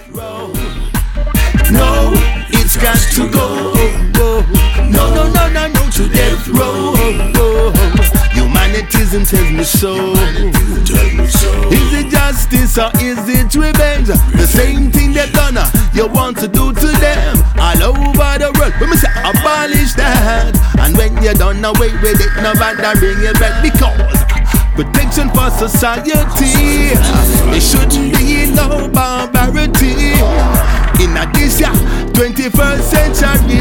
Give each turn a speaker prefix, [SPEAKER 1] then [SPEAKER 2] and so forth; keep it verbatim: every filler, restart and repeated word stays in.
[SPEAKER 1] row. No, it's got to go. No, no, no, no, no, to death row. Humanitism tells me so. Is it justice or is it revenge? The same thing they've done, you want to do to them all over the world. When we say abolish that, and when you're done away with it, nobody bring it back, because protection for society, it shouldn't be no barbarity. In a this year, twenty-first century,